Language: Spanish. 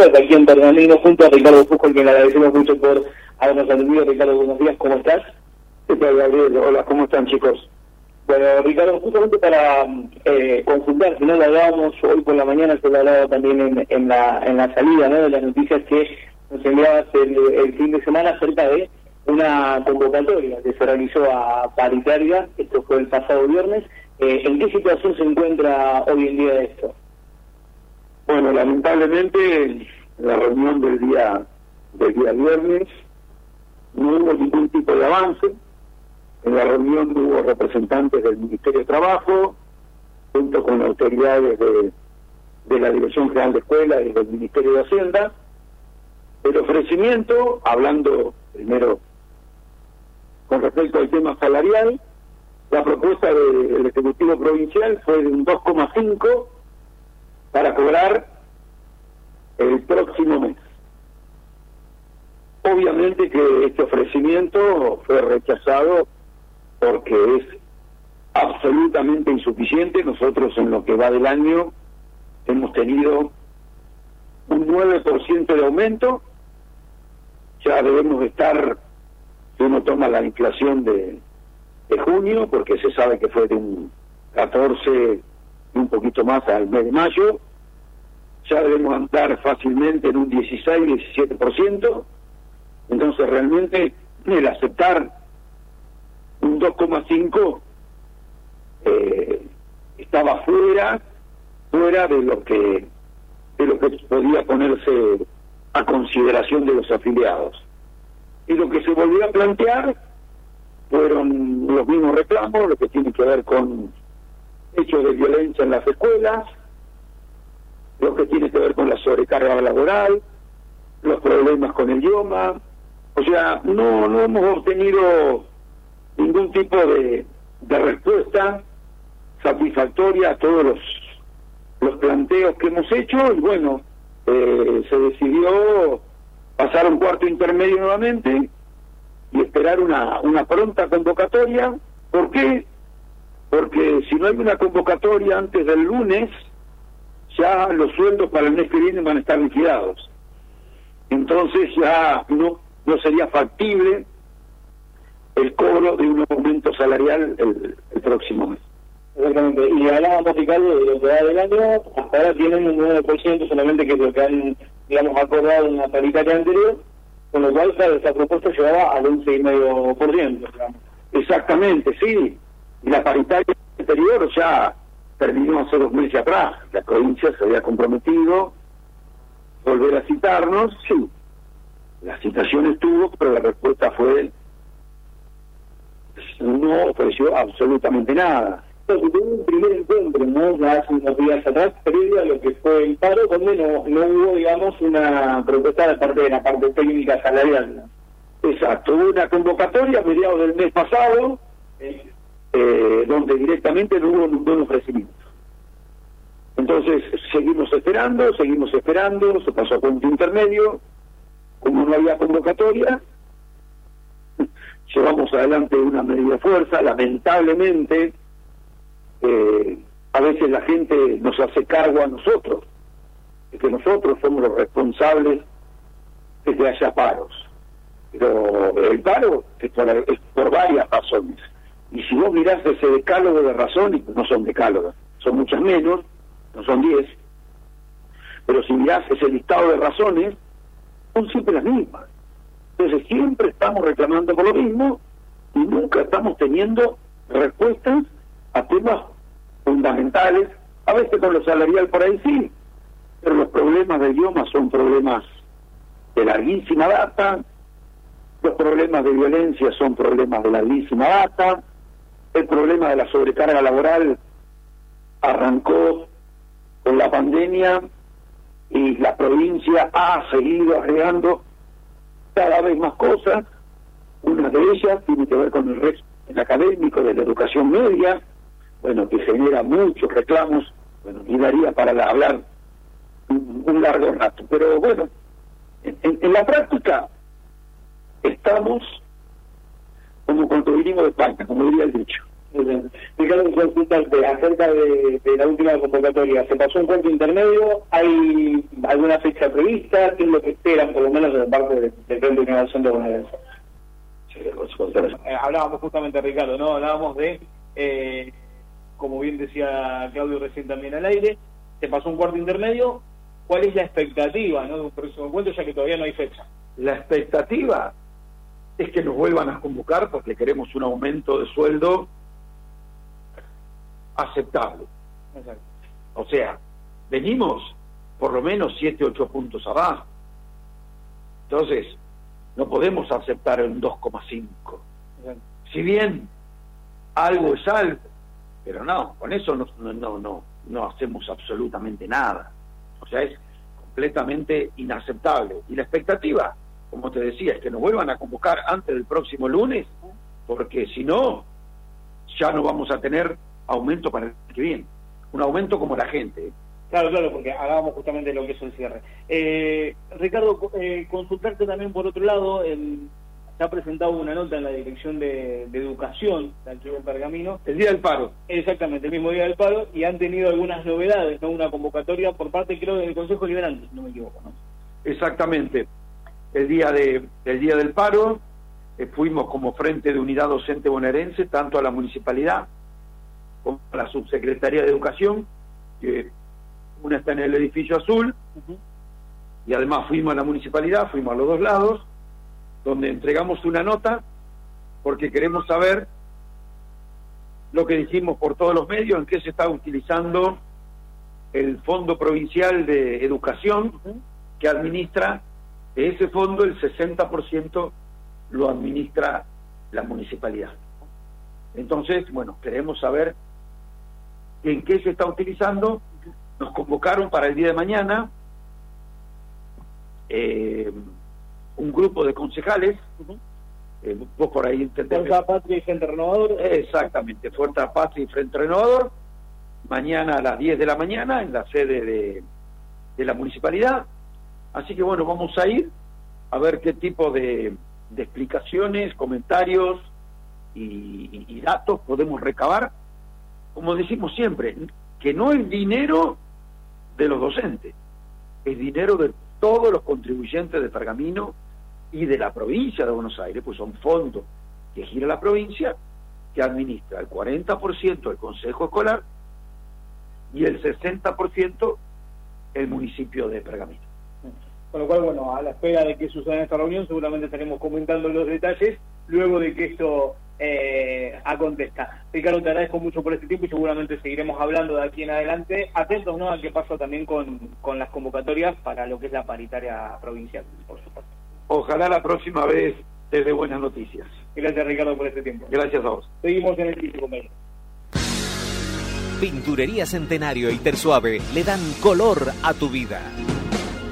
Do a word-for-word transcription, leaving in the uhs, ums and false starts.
Deportes aquí en Bernardino, junto a Ricardo Fusco, quien le agradecemos mucho por habernos atendido. Ricardo, buenos días, ¿cómo estás? ¿Qué tal, Gabriel? Hola, ¿cómo están, chicos? Bueno, Ricardo, justamente para eh, consultar, si no lo hablábamos hoy por la mañana, se lo hablaba también en, en, la, en la salida, ¿no?, de las noticias que nos enviabas el, el fin de semana acerca de una convocatoria que se realizó a paritaria, esto fue el pasado viernes. Eh, ¿En qué situación se encuentra hoy en día esto? Bueno, lamentablemente, en la reunión del día del día viernes no hubo ningún tipo de avance. En la reunión hubo representantes del Ministerio de Trabajo, junto con autoridades de, de la Dirección General de Escuela y del Ministerio de Hacienda. El ofrecimiento, hablando primero con respecto al tema salarial, la propuesta de, del Ejecutivo Provincial fue de un dos coma cinco para cobrar el próximo mes. Obviamente que este ofrecimiento fue rechazado porque es absolutamente insuficiente. Nosotros en lo que va del año hemos tenido un nueve por ciento de aumento. Ya debemos estar, si uno toma la inflación de, de junio, porque se sabe que fue de un catorce y un poquito más al mes de mayo, ya debemos andar fácilmente en un dieciséis, diecisiete por ciento. Entonces realmente el aceptar un dos coma cinco eh, estaba fuera fuera de lo que de lo que podía ponerse a consideración de los afiliados. Y lo que se volvió a plantear fueron los mismos reclamos, lo que tiene que ver con hechos de violencia en las escuelas, lo que tiene que ver con la sobrecarga laboral, los problemas con el idioma. O sea, no no hemos obtenido ningún tipo de, de respuesta satisfactoria a todos los, los planteos que hemos hecho, y bueno, eh, se decidió pasar a un cuarto intermedio nuevamente y esperar una, una pronta convocatoria. ¿Por qué? Porque si no hay una convocatoria antes del lunes, ya los sueldos para el mes que viene van a estar liquidados. Entonces ya no, no sería factible el cobro de un aumento salarial el, el próximo mes. Exactamente. Y hablábamos, Ricardo, de lo que va del año. Hasta ahora tienen un nueve por ciento solamente, que es lo que han, digamos, acordado en la paritaria anterior, con lo cual, claro, esta propuesta llevaba al once coma cinco por ciento. Digamos. Exactamente, sí. Y la paritaria anterior ya terminó hace dos meses atrás. La provincia se había comprometido a volver a citarnos, sí. La citación estuvo, pero la respuesta fue: no ofreció absolutamente nada. Entonces, tuvo un primer encuentro, ¿no?, ya hace unos días atrás, previo a lo que fue el paro, donde no, no hubo, digamos, una propuesta de parte de la parte técnica salarial, ¿no? Exacto, hubo una convocatoria a mediados del mes pasado, eh, eh, donde directamente no hubo ningún ofrecimiento. Entonces, seguimos esperando, seguimos esperando, se pasó a punto intermedio. Como no había convocatoria, llevamos adelante una medida de fuerza. Lamentablemente, eh, a veces la gente nos hace cargo a nosotros, de que nosotros somos los responsables de que haya paros. Pero el paro es por, es por varias razones. Y si vos mirás ese decálogo de razones, no son decálogos, son muchas menos, no son diez, pero si mirás ese listado de razones, son siempre las mismas. Entonces siempre estamos reclamando por lo mismo y nunca estamos teniendo respuestas a temas fundamentales. A veces con lo salarial por ahí sí, pero los problemas del idioma son problemas de larguísima data, los problemas de violencia son problemas de larguísima data, el problema de la sobrecarga laboral arrancó con la pandemia y la provincia ha seguido agregando cada vez más cosas. Una de ellas tiene que ver con el régimen académico de la educación media, bueno, que genera muchos reclamos, bueno, y daría para la, hablar un, un largo rato. Pero bueno, en, en la práctica estamos como cuando vinimos de España, como diría el dicho. Muy bien. Ricardo, consultarte acerca de, de la última convocatoria. ¿Se pasó un cuarto intermedio? ¿Hay alguna fecha prevista? ¿Qué es lo que esperan, por lo menos de parte del de Frente de Innovación de Bonaerense? Sí, eh, hablábamos justamente, Ricardo, ¿no? Hablábamos de, eh, como bien decía Claudio recién también al aire, se pasó un cuarto intermedio. ¿Cuál es la expectativa, ¿no?, de un próximo encuentro, ya que todavía no hay fecha? La expectativa es que nos vuelvan a convocar porque queremos un aumento de sueldo aceptable. Exacto. O sea, venimos por lo menos siete, ocho puntos abajo. Entonces, no podemos aceptar un dos coma cinco. Si bien algo es algo, pero no, con eso no, no, no, no, no hacemos absolutamente nada. O sea, es completamente inaceptable. Y la expectativa, como te decía, es que nos vuelvan a convocar antes del próximo lunes, porque si no, ya no vamos a tener aumento para el año que viene. Un aumento como la gente. Claro, claro, porque hablábamos justamente de lo que es el cierre. Eh, Ricardo, eh, consultarte también por otro lado, el, se ha presentado una nota en la Dirección de, de Educación de aquí de Pergamino. El día del paro. Exactamente, el mismo día del paro, y han tenido algunas novedades, ¿no? Una convocatoria por parte, creo, del Consejo Liberante, si no me equivoco, ¿no? Exactamente. El día de el día del paro, eh, fuimos como Frente de Unidad Docente Bonaerense, tanto a la Municipalidad como a la Subsecretaría de Educación, que una está en el edificio azul, uh-huh. Y además fuimos a la Municipalidad, fuimos a los dos lados, donde entregamos una nota, porque queremos saber lo que dijimos por todos los medios, en qué se está utilizando el Fondo Provincial de Educación, uh-huh. que administra, de ese fondo el sesenta por ciento lo administra la Municipalidad. Entonces, bueno, queremos saber en qué se está utilizando. Nos convocaron para el día de mañana eh, un grupo de concejales, uh-huh. eh, vos por ahí entendés. Fuerza Patria y Frente Renovador. Exactamente, Fuerza Patria y Frente Renovador, mañana a las diez de la mañana en la sede de, de la Municipalidad. Así que bueno, vamos a ir a ver qué tipo de, de explicaciones, comentarios y, y, y datos podemos recabar. Como decimos siempre, que no es dinero de los docentes, es dinero de todos los contribuyentes de Pergamino y de la provincia de Buenos Aires, pues son fondos que gira la provincia, que administra el cuarenta por ciento del Consejo Escolar y el sesenta por ciento el municipio de Pergamino. Con lo cual, bueno, a la espera de que suceda en esta reunión, seguramente estaremos comentando los detalles luego de que esto eh, acontezca. Ricardo, te agradezco mucho por este tiempo y seguramente seguiremos hablando de aquí en adelante, atentos, ¿no?, a qué pasa también con, con las convocatorias para lo que es la paritaria provincial, por supuesto. Ojalá la próxima vez te dé buenas noticias. Gracias, Ricardo, por este tiempo. Gracias a vos. Seguimos en el piso, compañero. Pinturería Centenario y Tersuave le dan color a tu vida.